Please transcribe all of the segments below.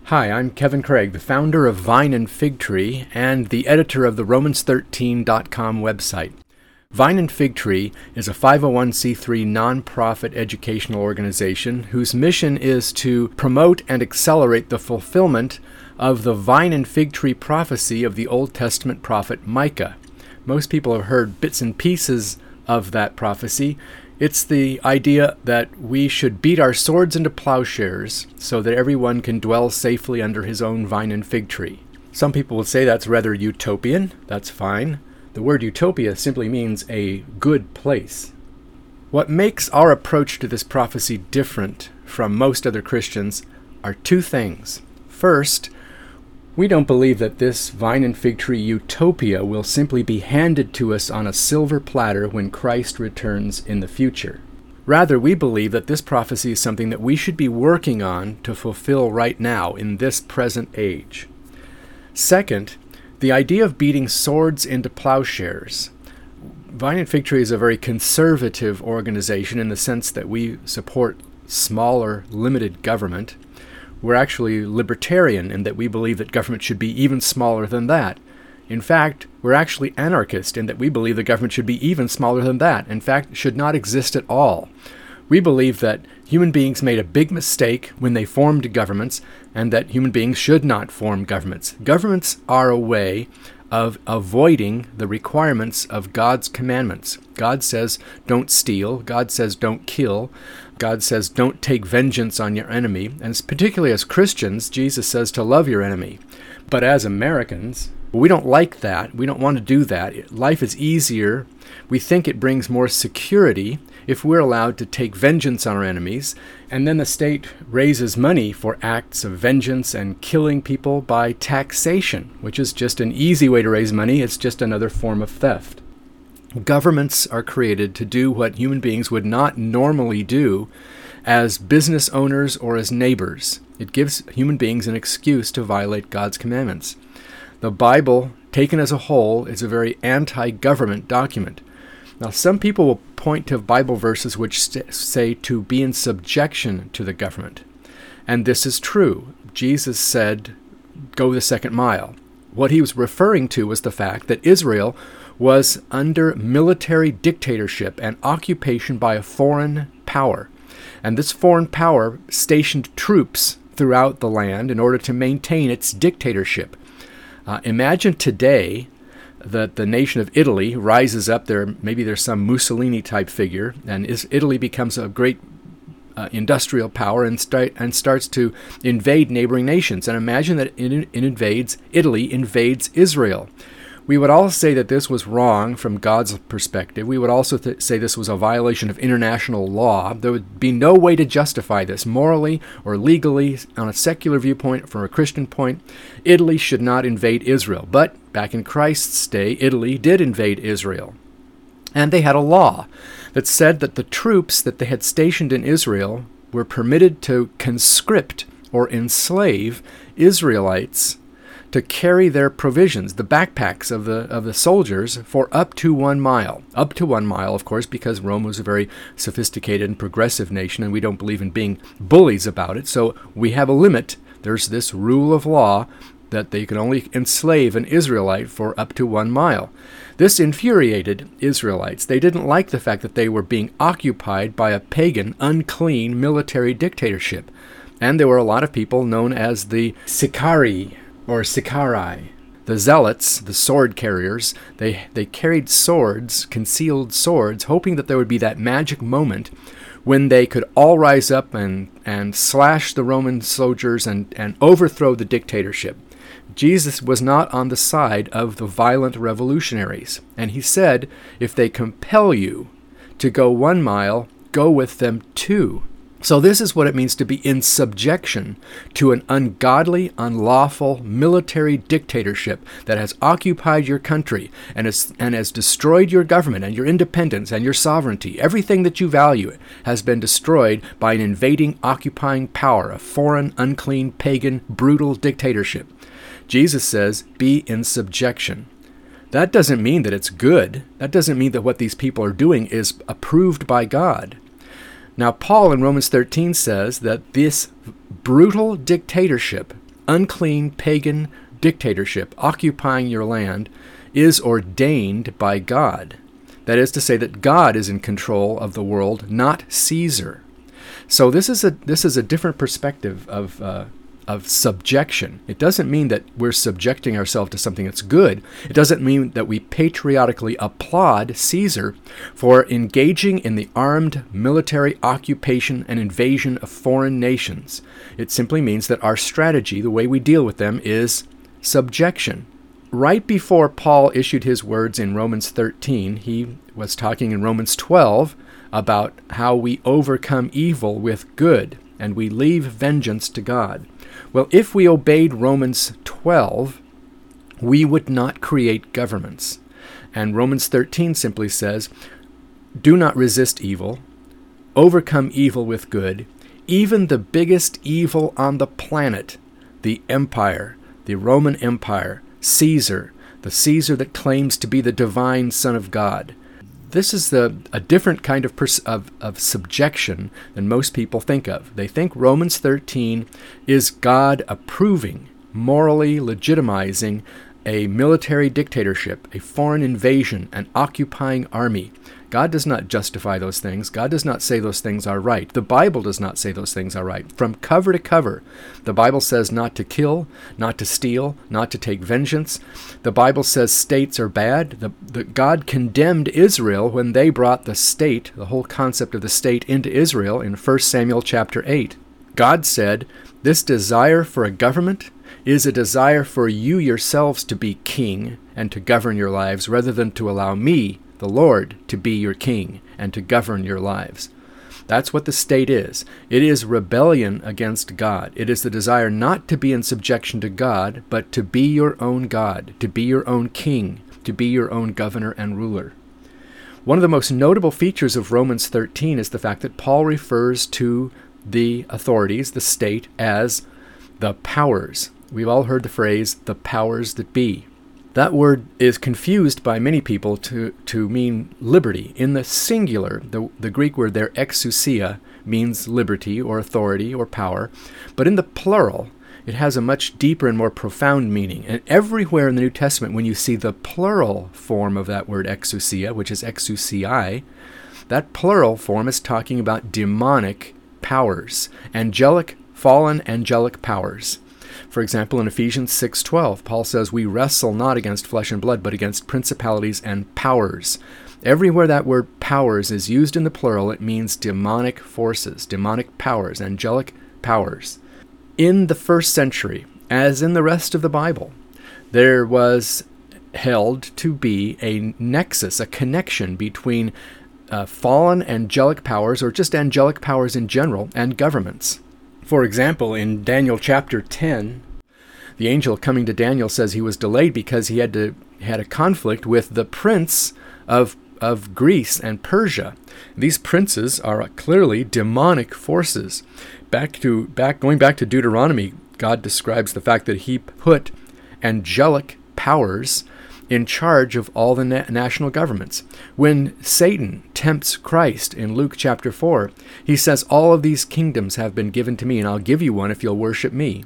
Hi, I'm Kevin Craig, the founder of Vine and Fig Tree and the editor of the Romans13.com website. Vine and Fig Tree is a 501c3 nonprofit educational organization whose mission is to promote and accelerate the fulfillment of the vine and fig tree prophecy of the Old Testament prophet Micah. Most people have heard bits and pieces of that prophecy. It's the idea that we should beat our swords into plowshares so that everyone can dwell safely under his own vine and fig tree. Some people would say that's rather utopian. That's fine. The word utopia simply means a good place. What makes our approach to this prophecy different from most other Christians are two things. First, we don't believe that this vine and fig tree utopia will simply be handed to us on a silver platter when Christ returns in the future. Rather, we believe that this prophecy is something that we should be working on to fulfill right now in this present age. Second, the idea of beating swords into plowshares. Vine and Fig Tree is a very conservative organization in the sense that we support smaller, limited government. We're actually libertarian in that we believe that government should be even smaller than that. In fact, we're actually anarchist in that we believe the government should be even smaller than that. In fact, should not exist at all. We believe that human beings made a big mistake when they formed governments and that human beings should not form governments. Governments are a way of avoiding the requirements of God's commandments. God says, don't steal. God says, don't kill. God says, don't take vengeance on your enemy. And particularly as Christians, Jesus says to love your enemy. But as Americans, we don't like that. We don't want to do that. Life is easier. We think it brings more security if we're allowed to take vengeance on our enemies, and then the state raises money for acts of vengeance and killing people by taxation, which is just an easy way to raise money. It's just another form of theft. Governments are created to do what human beings would not normally do as business owners or as neighbors. It gives human beings an excuse to violate God's commandments. The Bible, taken as a whole, is a very anti-government document. Now, some people will point to Bible verses which say to be in subjection to the government. And this is true. Jesus said, go the second mile. What he was referring to was the fact that Israel was under military dictatorship and occupation by a foreign power. And this foreign power stationed troops throughout the land in order to maintain its dictatorship. Imagine today that the nation of Italy rises up there. Maybe there's some Mussolini-type figure, and Italy becomes a great industrial power and starts to invade neighboring nations. And imagine that Italy invades Israel. We would all say that this was wrong from God's perspective. We would also say this was a violation of international law. There would be no way to justify this morally or legally on a secular viewpoint, from a Christian point. Italy should not invade Israel. But back in Christ's day, Italy did invade Israel. And they had a law that said that the troops that they had stationed in Israel were permitted to conscript or enslave Israelites to carry their provisions, the backpacks of the soldiers, for up to 1 mile. Up to 1 mile, of course, because Rome was a very sophisticated and progressive nation, and we don't believe in being bullies about it. So we have a limit. There's this rule of law that they can only enslave an Israelite for up to 1 mile. This infuriated Israelites. They didn't like the fact that they were being occupied by a pagan, unclean military dictatorship. And there were a lot of people known as the Sicarii, or Sicarii. The zealots, the sword carriers, they carried swords, concealed swords, hoping that there would be that magic moment when they could all rise up and slash the Roman soldiers and overthrow the dictatorship. Jesus was not on the side of the violent revolutionaries. And he said, if they compel you to go 1 mile, go with them 2. So this is what it means to be in subjection to an ungodly, unlawful military dictatorship that has occupied your country and has destroyed your government and your independence and your sovereignty. Everything that you value has been destroyed by an invading, occupying power, a foreign, unclean, pagan, brutal dictatorship. Jesus says, be in subjection. That doesn't mean that it's good. That doesn't mean that what these people are doing is approved by God. Now, Paul in Romans 13 says that this brutal dictatorship, unclean pagan dictatorship occupying your land is ordained by God. That is to say that God is in control of the world, not Caesar. So this is a different perspective of subjection. It doesn't mean that we're subjecting ourselves to something that's good. It doesn't mean that we patriotically applaud Caesar for engaging in the armed military occupation and invasion of foreign nations. It simply means that our strategy, the way we deal with them, is subjection. Right before Paul issued his words in Romans 13, he was talking in Romans 12 about how we overcome evil with good, and we leave vengeance to God. Well, if we obeyed Romans 12, we would not create governments. And Romans 13 simply says, do not resist evil, overcome evil with good, even the biggest evil on the planet, the empire, the Roman Empire, Caesar, the Caesar that claims to be the divine Son of God. This is a different kind of subjection than most people think of. They think Romans 13 is God approving, morally legitimizing a military dictatorship, a foreign invasion, an occupying army. God does not justify those things. God does not say those things are right. The Bible does not say those things are right. From cover to cover, the Bible says not to kill, not to steal, not to take vengeance. The Bible says states are bad. God condemned Israel when they brought the state, the whole concept of the state, into Israel in 1 Samuel chapter 8. God said, this desire for a government is a desire for you yourselves to be king and to govern your lives rather than to allow me, the Lord, to be your king and to govern your lives. That's what the state is. It is rebellion against God. It is the desire not to be in subjection to God, but to be your own God, to be your own king, to be your own governor and ruler. One of the most notable features of Romans 13 is the fact that Paul refers to the authorities, the state, as the powers. We've all heard the phrase, the powers that be. That word is confused by many people to mean liberty. In the singular, the Greek word there, exousia, means liberty or authority or power. But in the plural, it has a much deeper and more profound meaning. And everywhere in the New Testament, when you see the plural form of that word exousia, which is exousiai, that plural form is talking about demonic powers, fallen angelic powers. For example, in Ephesians 6:12, Paul says, we wrestle not against flesh and blood, but against principalities and powers. Everywhere that word powers is used in the plural, it means demonic forces, demonic powers, angelic powers. In the first century, as in the rest of the Bible, there was held to be a nexus, a connection between fallen angelic powers, or just angelic powers in general, and governments. For example, in Daniel chapter 10, the angel coming to Daniel says he was delayed because he had a conflict with the prince of Greece and Persia. These princes are clearly demonic forces. Going back to Deuteronomy, God describes the fact that he put angelic powers in charge of all the national governments. When Satan tempts Christ in Luke chapter 4, he says, all of these kingdoms have been given to me, and I'll give you one if you'll worship me.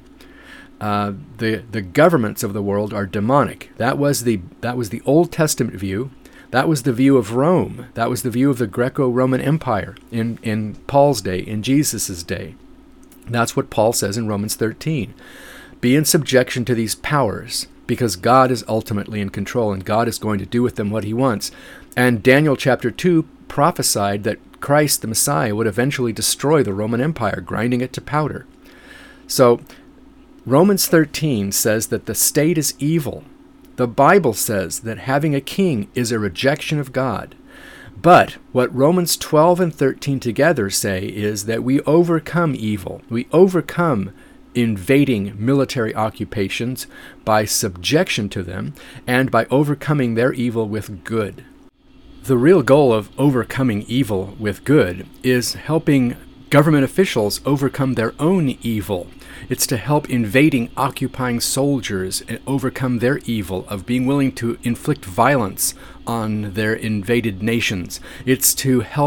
The governments of the world are demonic. That was the Old Testament view. That was the view of Rome. That was the view of the Greco-Roman Empire in Paul's day, in Jesus' day. That's what Paul says in Romans 13. Be in subjection to these powers, because God is ultimately in control, and God is going to do with them what he wants. And Daniel chapter 2 prophesied that Christ, the Messiah, would eventually destroy the Roman Empire, grinding it to powder. So Romans 13 says that the state is evil. The Bible says that having a king is a rejection of God. But what Romans 12 and 13 together say is that we overcome evil. We overcome invading military occupations by subjection to them and by overcoming their evil with good. The real goal of overcoming evil with good is helping government officials overcome their own evil. It's to help invading, occupying soldiers overcome their evil of being willing to inflict violence on their invaded nations. It's to help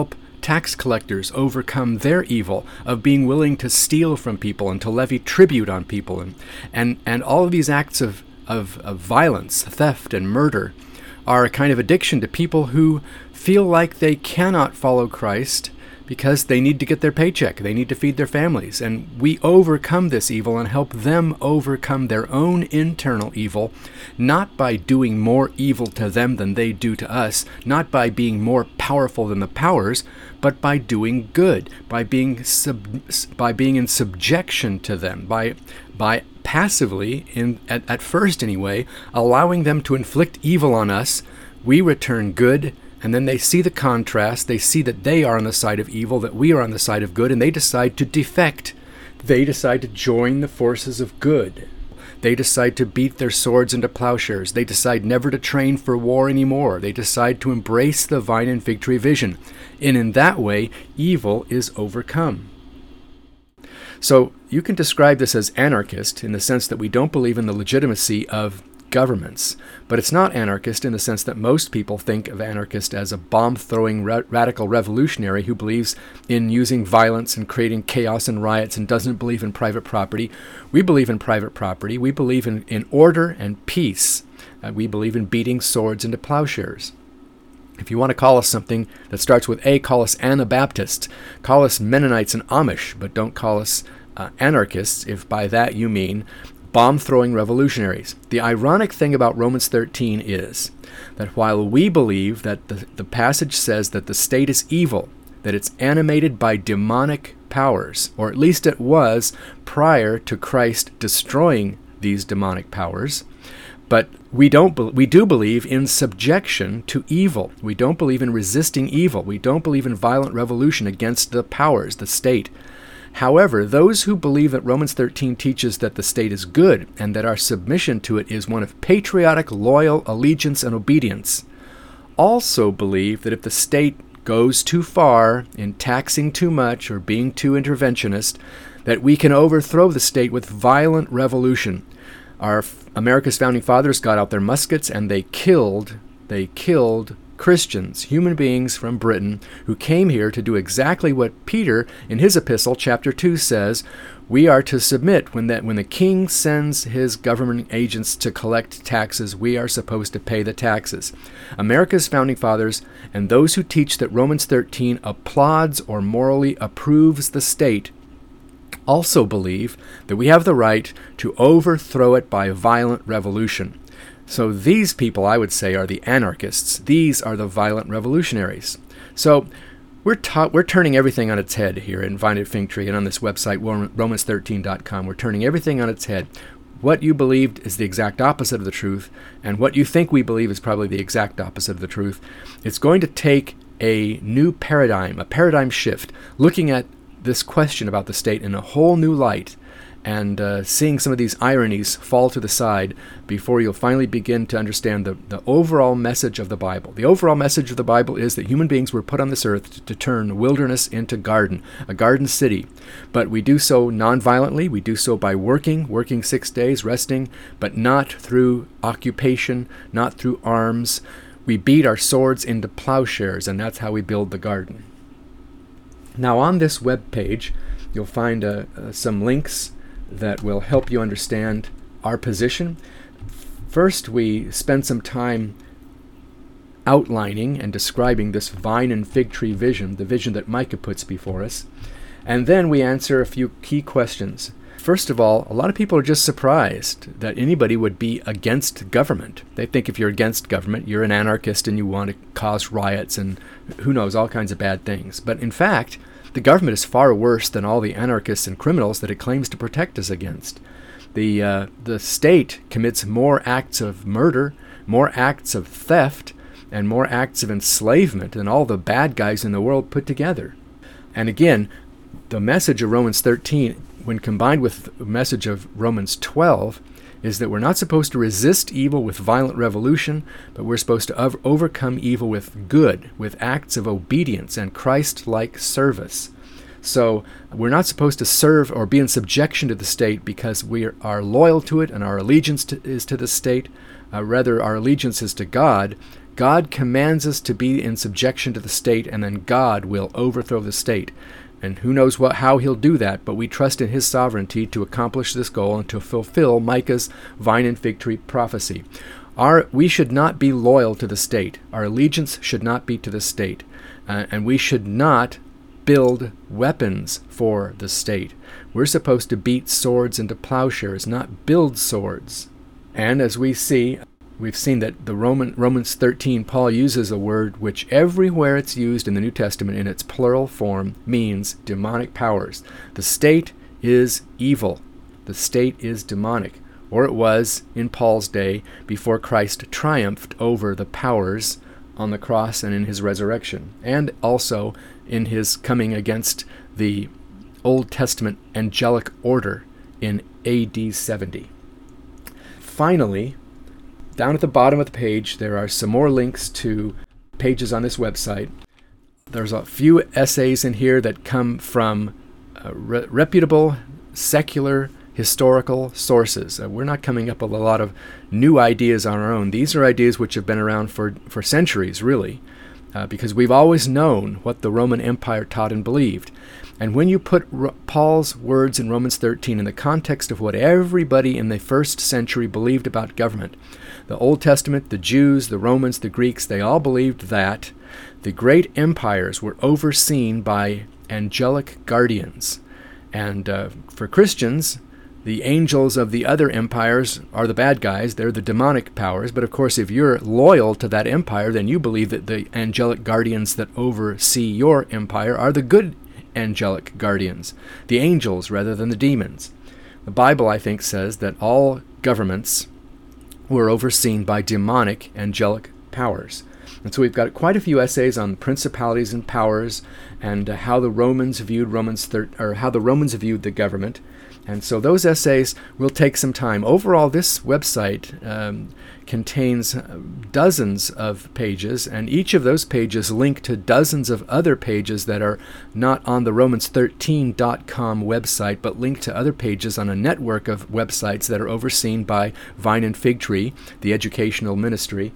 tax collectors overcome their evil of being willing to steal from people and to levy tribute on people, and all of these acts of violence, theft, and murder are a kind of addiction to people who feel like they cannot follow Christ because they need to get their paycheck, they need to feed their families. And we overcome this evil and help them overcome their own internal evil, not by doing more evil to them than they do to us, not by being more powerful than the powers, but by doing good, by being in subjection to them, by passively, at first anyway, allowing them to inflict evil on us. We return good, and then they see the contrast. They see that they are on the side of evil, that we are on the side of good, and they decide to defect. They decide to join the forces of good. They decide to beat their swords into plowshares. They decide never to train for war anymore. They decide to embrace the vine and fig tree vision. And in that way, evil is overcome. So you can describe this as anarchist in the sense that we don't believe in the legitimacy of governments. But it's not anarchist in the sense that most people think of anarchist as a bomb-throwing radical revolutionary who believes in using violence and creating chaos and riots and doesn't believe in private property. We believe in private property. We believe in order and peace. We believe in beating swords into plowshares. If you want to call us something that starts with A, call us Anabaptists. Call us Mennonites and Amish, but don't call us anarchists if by that you mean bomb-throwing revolutionaries. The ironic thing about Romans 13 is that while we believe that the passage says that the state is evil, that it's animated by demonic powers, or at least it was prior to Christ destroying these demonic powers, but we do believe in subjection to evil. We don't believe in resisting evil. We don't believe in violent revolution against the powers, the state. However, those who believe that Romans 13 teaches that the state is good and that our submission to it is one of patriotic, loyal allegiance and obedience, also believe that if the state goes too far in taxing too much or being too interventionist, that we can overthrow the state with violent revolution. America's founding fathers got out their muskets and they killed Christians, human beings from Britain, who came here to do exactly what Peter, in his epistle, chapter 2, says. We are to submit when the king sends his government agents to collect taxes. We are supposed to pay the taxes. America's founding fathers and those who teach that Romans 13 applauds or morally approves the state also believe that we have the right to overthrow it by violent revolution. So these people, I would say, are the anarchists. These are the violent revolutionaries. So we're turning everything on its head here in Vine and Fig Tree and on this website, Romans13.com. We're turning everything on its head. What you believed is the exact opposite of the truth, and what you think we believe is probably the exact opposite of the truth. It's going to take a new paradigm, a paradigm shift, looking at this question about the state in a whole new light, and seeing some of these ironies fall to the side before you'll finally begin to understand the overall message of the Bible. The overall message of the Bible is that human beings were put on this earth to turn wilderness into garden, a garden city. But we do so non-violently. We do so by working 6 days, resting, but not through occupation, not through arms. We beat our swords into plowshares, and that's how we build the garden. Now on this web page, you'll find some links that will help you understand our position. First, we spend some time outlining and describing this vine and fig tree vision, the vision that Micah puts before us. And then we answer a few key questions. First of all, a lot of people are just surprised that anybody would be against government. They think if you're against government, you're an anarchist and you want to cause riots and who knows, all kinds of bad things. But in fact, the government is far worse than all the anarchists and criminals that it claims to protect us against. The state commits more acts of murder, more acts of theft, and more acts of enslavement than all the bad guys in the world put together. And again, the message of Romans 13, when combined with the message of Romans 12, is that we're not supposed to resist evil with violent revolution, but we're supposed to overcome evil with good, with acts of obedience and Christ-like service. So we're not supposed to serve or be in subjection to the state because we are loyal to it and our allegiance is to the state. Rather, our allegiance is to God. God commands us to be in subjection to the state, and then God will overthrow the state. And who knows how he'll do that, but we trust in his sovereignty to accomplish this goal and to fulfill Micah's vine and fig tree prophecy. We should not be loyal to the state. Our allegiance should not be to the state. And we should not build weapons for the state. We're supposed to beat swords into plowshares, not build swords. And as we've seen that the Romans 13, Paul uses a word which everywhere it's used in the New Testament in its plural form means demonic powers. The state is evil. The state is demonic. Or it was in Paul's day before Christ triumphed over the powers on the cross and in his resurrection, and also in his coming against the Old Testament angelic order in AD 70. Finally, down at the bottom of the page, there are some more links to pages on this website. There's a few essays in here that come from reputable, secular, historical sources. We're not coming up with a lot of new ideas on our own. These are ideas which have been around for centuries, really, because we've always known what the Roman Empire taught and believed. And when you put Paul's words in Romans 13 in the context of what everybody in the first century believed about government, the Old Testament, the Jews, the Romans, the Greeks, they all believed that the great empires were overseen by angelic guardians. And for Christians, the angels of the other empires are the bad guys. They're the demonic powers. But of course, if you're loyal to that empire, then you believe that the angelic guardians that oversee your empire are the good angelic guardians, the angels rather than the demons. The Bible, I think, says that all governments were overseen by demonic angelic powers. And so we've got quite a few essays on principalities and powers and how the Romans viewed how the Romans viewed the government. And so those essays will take some time. Overall, this website contains dozens of pages, and each of those pages link to dozens of other pages that are not on the Romans13.com website, but link to other pages on a network of websites that are overseen by Vine and Fig Tree, the educational ministry.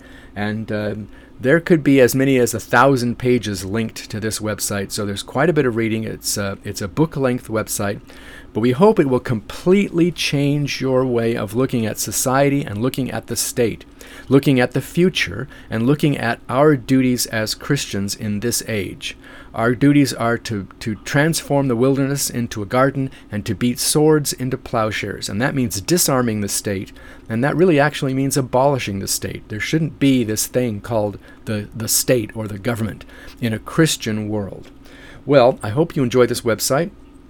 And there could be as many as 1,000 pages linked to this website, so there's quite a bit of reading. It's a book-length website, but we hope it will completely change your way of looking at society and looking at the state, looking at the future, and looking at our duties as Christians in this age. Our duties are to transform the wilderness into a garden and to beat swords into plowshares, and that means disarming the state, and that really actually means abolishing the state. There shouldn't be this thing called the state or the government in a Christian world. Well, I hope you enjoy this website.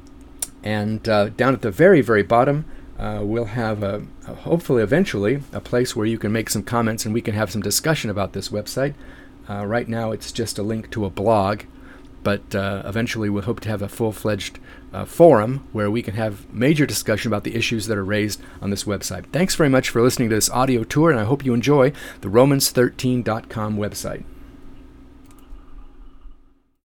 And down at the very, very bottom, we'll have, hopefully eventually, a place where you can make some comments and we can have some discussion about this website. Right now it's just a link to a blog, but eventually we'll hope to have a full-fledged forum where we can have major discussion about the issues that are raised on this website. Thanks very much for listening to this audio tour, and I hope you enjoy the Romans13.com website.